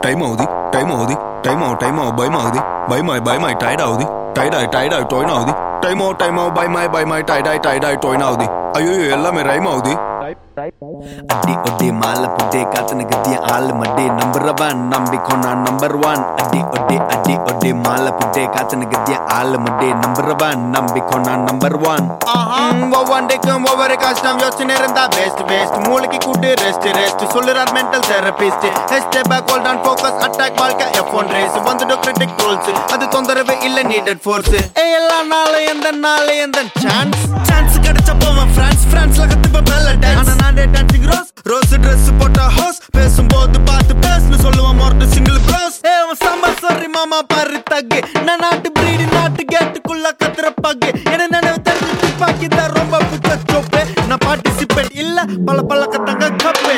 time out the time out the time out by my tied out the tie toy now the time out by my tie toy now the ayo ella me rhyme out the அடி ஒடி மாலை புட்டே காத்தனுக்கு திய ஆளு மடி number 1 நம்பிக்கோனா number 1 அடி ஒடி மாலை புட்டே காத்தனுக்கு திய ஆளு மடி நம்பர் 1 நம்பிக்கோனா நம்பர் 1 ஒவ்வொன்றைக்கும் ஒவ்வொரு கஷ்டம் யோசனை இருந்தா பெஸ்ட் மூளைக்கு கூட்டு ரெஸ்ட் சொல்லுறார் mental therapist step back hold on focus attack வாழ்க்கை F1 ரேஸ் வந்துட்டு கிரிட்டிக் ரூல்ஸ் அது தொந்தரவே இல்ல நீடட் ஃபோர்ஸ் எல்லா நாளே எந்த சான்ஸ் கிடைச்ச போவன் பிரான்ஸ்ல கத்துப்ப பெல்ல டான்ஸ் நானே டான்சிங் ரோஸ் Dress போட்ட ஹோஸ் பேசும்போது பார்த்து பேசுன்னு சொல்லுவான் மொரட்டு சிங்கிள் ப்ரோஸ் அவன் சம்மர் சாரி மாமா பாரு தக்கு நான் நாட்டு பிரீடு நாட்டு கேட்டுக்குள்ள கத்துற பக்கு என்ன நினைவு தெரிஞ்சு துப்பாக்கி தான் ரொம்ப புத்த சோப்பே நான் பார்ட்டிசிபேட் இல்ல பல கத்தங்க கப்பே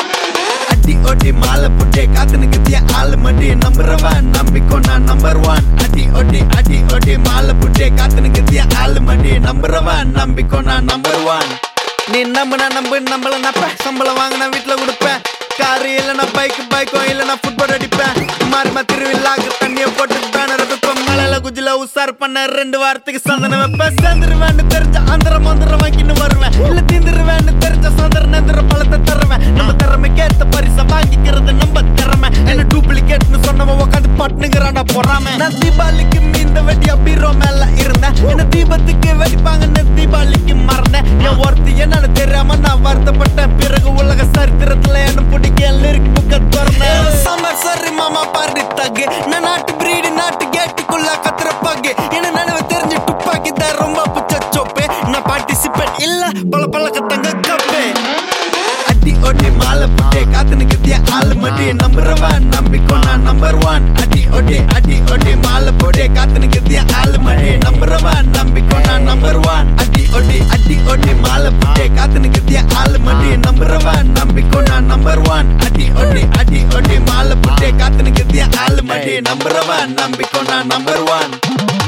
அடி ஒடி மாலை புட்டே காத்தனுக்கு திய ஆளு மடி நம்பர் 1 நம்பிக்கோனா நம்பர் 1 அடி ஒடி மாலை புட்டே காத்தனுக்கு திய ஆளு மடி நம்பர் 1 நம்பிக்கோனா நம்பர் 1 நீ நம்புனா நம்மள நப்ப சம்பளம் வாங்கினா வீட்டுல கொடுப்பேன் காரு இல்லைன்னா பைக்கோ இல்லைன்னா ஃபுட்பால் அடிப்பேன் மாறிமா திருவிழாக்கு தண்ணியை போட்டு பேனர் வைப்பேன் மலையில குஜில உசார் பண்ண 2 வாரத்துக்கு சந்தனம் வைப்பேன் சேர்ந்துருவேன்னு தெரிஞ்ச அந்தரம் வாங்கின்னு வருவேன் இல்ல தீந்துருவேன்னு தெரிஞ்ச சந்தர நேந்திர பழத்தை தருவேன் நம்ம திறமைக்கு ஏத்த பரிசை வாங்கிக்கிறது நம்ம திறமை என்ன டூப்ளிகேட்னு சொன்னவன் உட்காந்து பட்டுங்கிறானா போறாம நான் தீபாவளிக்கு மீந்த வெட்டியா பீரோ மேல இருந்தேன் என்ன தீபத்துக்கு வெடிப்பாங்கன்னு தீபாவளிக்கு மறந்தேன் என் ஒருத்தி என்னன்னு தெரியாம நான் வருத்தப்பட்டேன் பிறகு உலக சரித்திரத்துல என்ன பிடிக்க லிரிக் புக்க திறந்தேன் சம்மர் சரி மாமா பாரு தகு நான் நாட்டு பிரீடு நாட்டு கேட்டுக்குள்ள கத்துற பகு என்ன நினைவு தெரிஞ்சு துப்பாக்கி தான் ரொம்ப புச்ச சோப்பே நான் பார்ட்டிசிபேட் இல்ல பல கத்தங்க கப்பே அடி ஒடி மாலை புட்டே காத்தனுக்கு திய ஆளு மடி நம்பர் 1 நம்பிக்கோனா நம்பர் 1 அடி ஒடி மாலை புட்டே காத்தனுக்கு திய ஆளு மடி நம்பர் 1 நம்பிக்கோனா நம்பர் 1 அடி ஒடி மாலை புட்டே காத்தனுக்கு திய ஆளு மடி நம்பர் 1 நம்பிக்கோனா நம்பர் 1 அடி ஒடி மாலை புட்டே காத்தனுக்கு திய ஆளு மடி நம்பர் 1 நம்பிக்கோனா நம்பர் 1